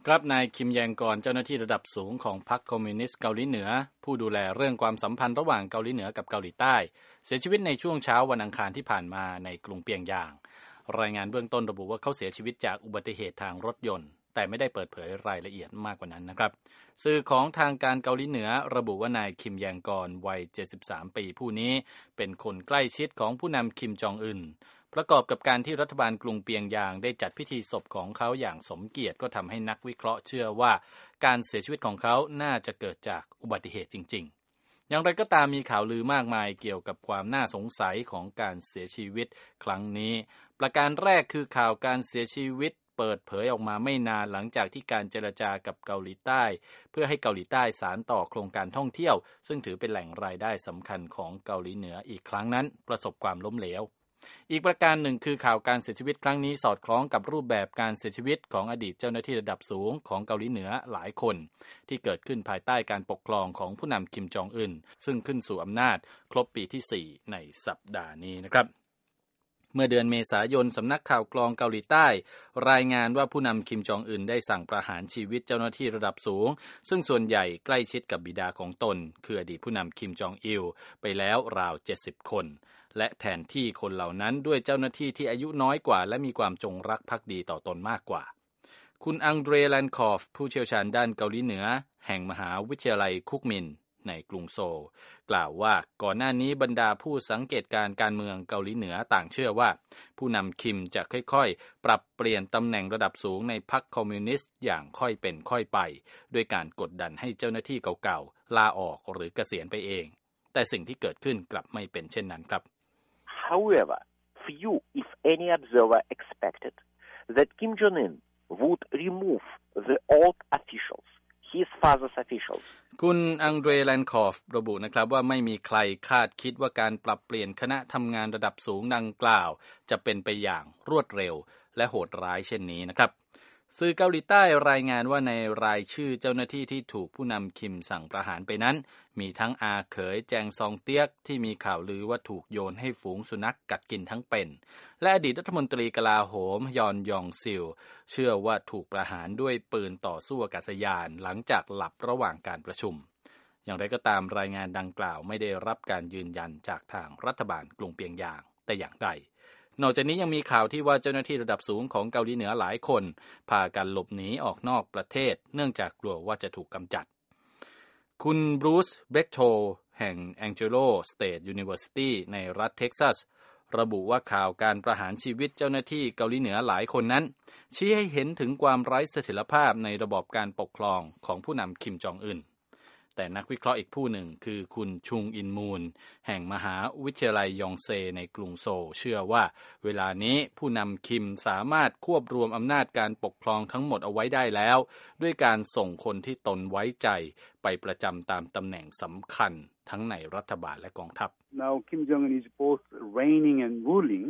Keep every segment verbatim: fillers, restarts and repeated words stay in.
ครับนายคิมแยงกรเจ้าหน้าที่ระดับสูงของพรรคคอมมิวนิสต์เกาหลีเหนือผู้ดูแลเรื่องความสัมพันธ์ระหว่างเกาหลีเหนือกับเกาหลีใต้เสียชีวิตในช่วงเช้าวันอังคารที่ผ่านมาในกรุงเปียงยางรายงานเบื้องต้นระบุว่าเขาเสียชีวิตจากอุบัติเหตุทางรถยนต์แต่ไม่ได้เปิดเผยรายละเอียดมากกว่านั้นนะครับสื่อของทางการเกาหลีเหนือระบุว่านายคิมแยงกรวัยเจ็ดสิบสามปีผู้นี้เป็นคนใกล้ชิดของผู้นำคิมจองอึนประกอบกับการที่รัฐบาลกรุงเปียงยางได้จัดพิธีศพของเขาอย่างสมเกียรติก็ทำให้นักวิเคราะห์เชื่อว่าการเสียชีวิตของเขาน่าจะเกิดจากอุบัติเหตุจริงๆอย่างไรก็ตามมีข่าวลือมากมายเกี่ยวกับความน่าสงสัยของการเสียชีวิตครั้งนี้ประการแรกคือข่าวการเสียชีวิตเปิดเผยออกมาไม่นานหลังจากที่การเจรจากับเกาหลีใต้เพื่อให้เกาหลีใต้สานต่อโครงการท่องเที่ยวซึ่งถือเป็นแหล่งรายได้สำคัญของเกาหลีเหนืออีกครั้งนั้นประสบความล้มเหลวอีกประการหนึ่งคือข่าวการเสียชีวิตครั้งนี้สอดคล้องกับรูปแบบการเสียชีวิตของอดีตเจ้าหน้าที่ระดับสูงของเกาหลีเหนือหลายคนที่เกิดขึ้นภายใต้การปกครองของผู้นำคิมจองอึนซึ่งขึ้นสู่อำนาจครบปีที่สี่ในสัปดาห์นี้นะครับเมื่อเดือนเมษายนสำนักข่าวกรองเกาหลีใต้รายงานว่าผู้นำคิมจองอึนได้สั่งประหารชีวิตเจ้าหน้าที่ระดับสูงซึ่งส่วนใหญ่ใกล้ชิดกับบิดาของตนคืออดีตผู้นำคิมจองอิลไปแล้วราวเจ็ดสิบคนและแทนที่คนเหล่านั้นด้วยเจ้าหน้าที่ที่อายุน้อยกว่าและมีความจงรักภักดีต่อตนมากกว่าคุณอังเดรแลนคอฟผู้เชี่ยวชาญด้านเกาหลีเหนือแห่งมหาวิทยาลัยคุกมินในกรุงโซลกล่าวว่าก่อนหน้านี้บรรดาผู้สังเกตการการเมืองเกาหลีเหนือต่างเชื่อว่าผู้นำคิมจะค่อยๆปรับเปลี่ยนตำแหน่งระดับสูงในพรรคคอมมิวนิสต์อย่างค่อยเป็นค่อยไปด้วยการกดดันให้เจ้าหน้าที่เก่าๆลาออกหรือเกษียณไปเองแต่สิ่งที่เกิดขึ้นกลับไม่เป็นเช่นนั้นครับ However, few, if any, observer expected that Kim Jong-un would remove the old officials, his father's officials. คุณอังเดรแลนคอฟระบุนะครับว่าไม่มีใครคาดคิดว่าการปรับเปลี่ยนคณะทำงานระดับสูงดังกล่าวจะเป็นไปอย่างรวดเร็วและโหดร้ายเช่นนี้นะครับสื่อเกาหลีใต้รายงานว่าในรายชื่อเจ้าหน้าที่ที่ถูกผู้นำคิมสั่งประหารไปนั้นมีทั้งอาเขยแจงซองเตียกที่มีข่าวลือว่าถูกโยนให้ฝูงสุนัข ก, กัดกินทั้งเป็นและอดีตรัฐมนตรีกลาโหมยอนยองซิลเชื่อว่าถูกประหารด้วยปืนต่อสู้อากาศยานหลังจากหลับระหว่างการประชุมอย่างไรก็ตามรายงานดังกล่าวไม่ได้รับการยืนยันจากทางรัฐบาลกรุงเปียงยางแต่อย่างใดนอกจากนี้ยังมีข่าวที่ว่าเจ้าหน้าที่ระดับสูงของเกาหลีเหนือหลายคนพากันหลบหนีออกนอกประเทศเนื่องจากกลัวว่าจะถูกกำจัดคุณบรูซเบคโทแห่ง Angelo State University ในรัฐเท็กซัสระบุว่าข่าวการประหารชีวิตเจ้าหน้าที่เกาหลีเหนือหลายคนนั้นชี้ให้เห็นถึงความไร้เสถียรภาพในระบอบการปกครองของผู้นำคิมจองอึนแต่นักวิเคราะห์อีกผู้หนึ่งคือคุณชุงอินมูนแห่งมหาวิทยาลัยยองเซในกรุงโซลเชื่อว่าเวลานี้ผู้นำคิมสามารถควบรวมอำนาจการปกครองทั้งหมดเอาไว้ได้แล้วด้วยการส่งคนที่ตนไว้ใจไปประจำตามตำแหน่งสำคัญทั้งในรัฐบาลและกองทัพ Now Kim Jong-un is both reigning and ruling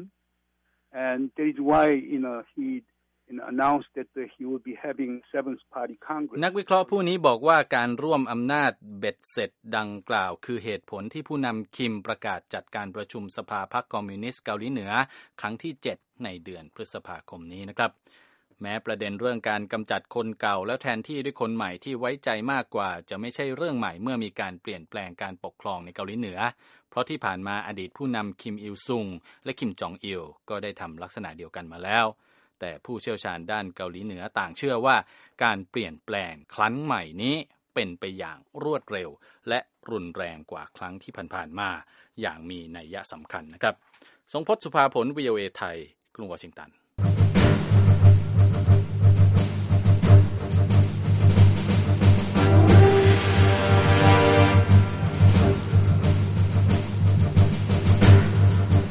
and that is why you know he announced that he will be having seventh party congress นักวิเคราะห์ผู้นี้บอกว่าการร่วมอำนาจเบ็ดเสร็จดังกล่าวคือเหตุผลที่ผู้นำคิมประกาศจัดการประชุมสภาพรรคคอมมิวนิสต์เกาหลีเหนือครั้งที่เจ็ดในเดือนพฤษภาคมนี้นะครับแม้ประเด็นเรื่องการกำจัดคนเก่าแล้วแทนที่ด้วยคนใหม่ที่ไว้ใจมากกว่าจะไม่ใช่เรื่องใหม่เมื่อมีการเปลี่ยนแปลงการปกครองในเกาหลีเหนือเพราะที่ผ่านมาอดีตผู้นำคิมอิลซุงและคิมจองอิลก็ได้ทำลักษณะเดียวกันมาแล้วแต่ผู้เชี่ยวชาญด้านเกาหลีเหนือต่างเชื่อว่าการเปลี่ยนแปลงครั้งใหม่นี้เป็นไปอย่างรวดเร็วและรุนแรงกว่าครั้งที่ผ่านๆมาอย่างมีนัยสำคัญนะครับทรงพจน์ สุภาผล วี โอ เอ ไทยกรุงวอชิงตัน